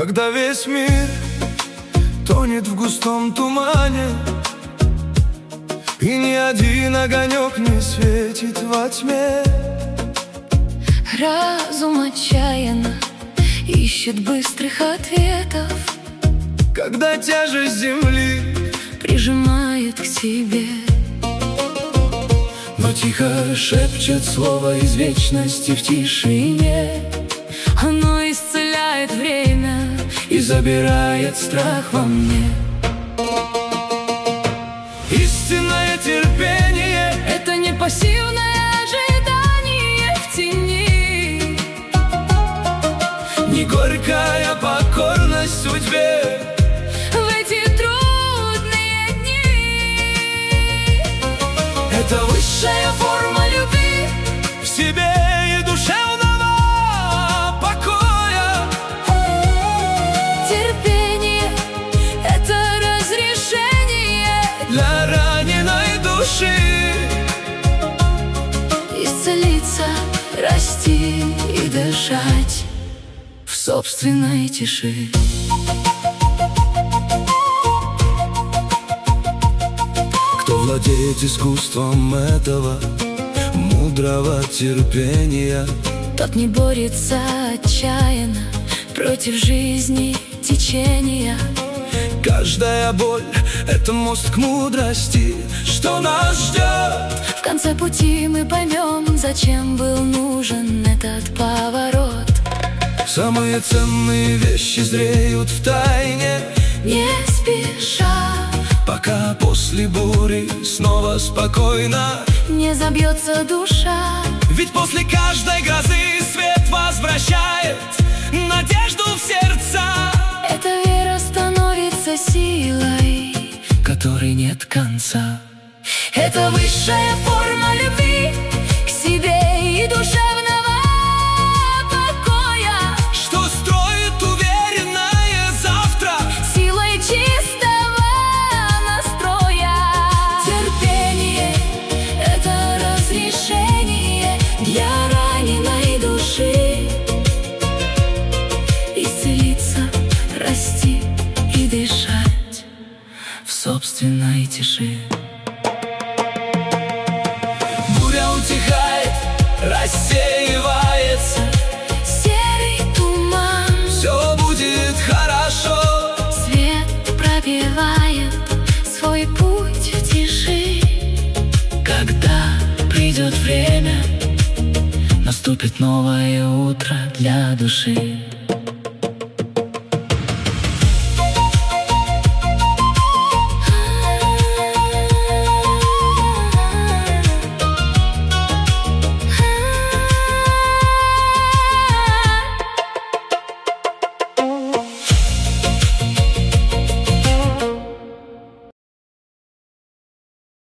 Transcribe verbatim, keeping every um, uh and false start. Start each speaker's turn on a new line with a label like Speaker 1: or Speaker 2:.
Speaker 1: Когда весь мир тонет в густом тумане, и ни один огонек не светит во тьме.
Speaker 2: Разум отчаянно ищет быстрых ответов,
Speaker 1: когда тяжесть земли
Speaker 2: прижимает к себе.
Speaker 1: Но тихо шепчет слово из вечности в тишине.
Speaker 2: Оно исцеляет время
Speaker 1: и забирает страх во мне. Истинное терпение
Speaker 2: — это не пассивное ожидание в тени,
Speaker 1: не горькая покорность судьбе
Speaker 2: в эти трудные дни.
Speaker 1: Это высшая форма любви в себе и душевного покоя.
Speaker 2: Терпение — это разрешение
Speaker 1: для раненой души
Speaker 2: исцелиться, расти и дышать в собственной тиши.
Speaker 1: Кто владеет искусством этого мудрого терпения,
Speaker 2: тот не борется отчаянно против жизни течения.
Speaker 1: Каждая боль — это мост к мудрости, что нас ждет.
Speaker 2: В конце пути мы поймем, зачем был нужен этот поворот.
Speaker 1: Самые ценные вещи зреют в тайне,
Speaker 2: не спеша,
Speaker 1: пока после бури снова спокойно
Speaker 2: не забьется душа.
Speaker 1: Ведь после каждой грозы свет возвращает надежду в сердца.
Speaker 2: Эта вера становится силой,
Speaker 1: которой нет конца.
Speaker 2: Это высшая форма любви к себе и душевного покоя,
Speaker 1: что строит уверенное завтра
Speaker 2: силой чистого настроя. Терпение — это разрешение для раненой души исцелиться, расти и дышать в собственной тиши.
Speaker 1: Буря утихает, рассеивается
Speaker 2: серый туман,
Speaker 1: все будет хорошо.
Speaker 2: свет пробивает свой путь в тиши.
Speaker 1: Когда придет время, наступит новое утро для души.